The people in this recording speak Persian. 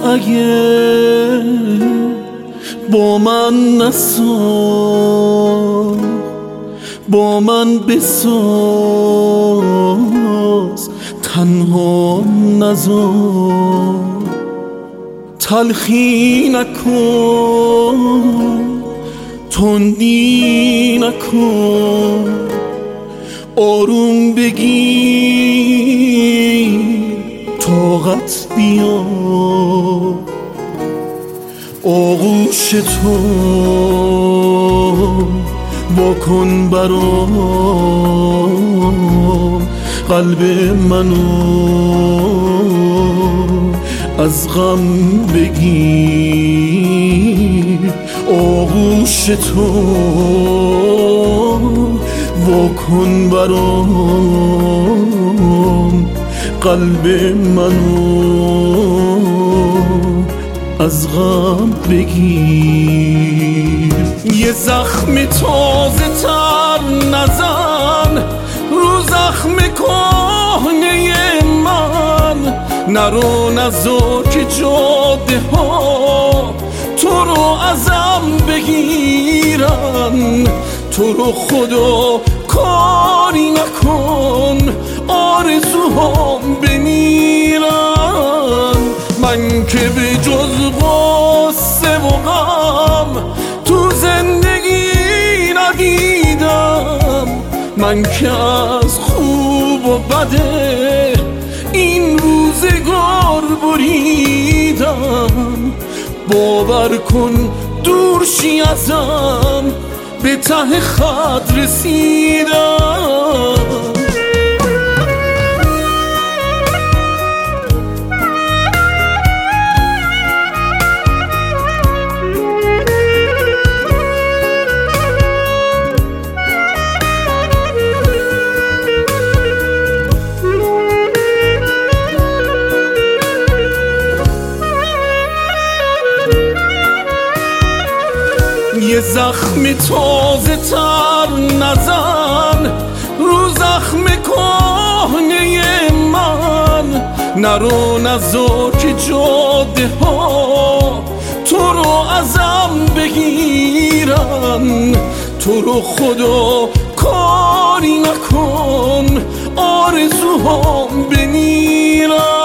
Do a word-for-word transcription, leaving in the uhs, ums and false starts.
اگه با من نساز، با من بساز، تنها نذار، تلخی نکن، تندی نکن، آروم بگیر، طاقت بیار، آغوش تو واکن برام، قلب منو از غم بگیر، آغوش تو واکن برام، قلب منو از غم بگیر. یه زخم تازه تر نزن رو زخم کهنه من، نرو نذار که جاده ها تو رو ازم بگیرن، تو رو خدا کاری نکن آرزوهام بمیرن. من که به جز غصه و غم تو زندگی ندیدم، من که از خوب و بده این روزگار بریدم. باور کن دور شی ازم، به ته خط رسیدم. یه زخم تازه تر نزن رو زخم کهنه من، نرو نذار که جاده ها تو رو ازم بگیرن، تو رو خدا کاری نکن آرزوهام بمیرن.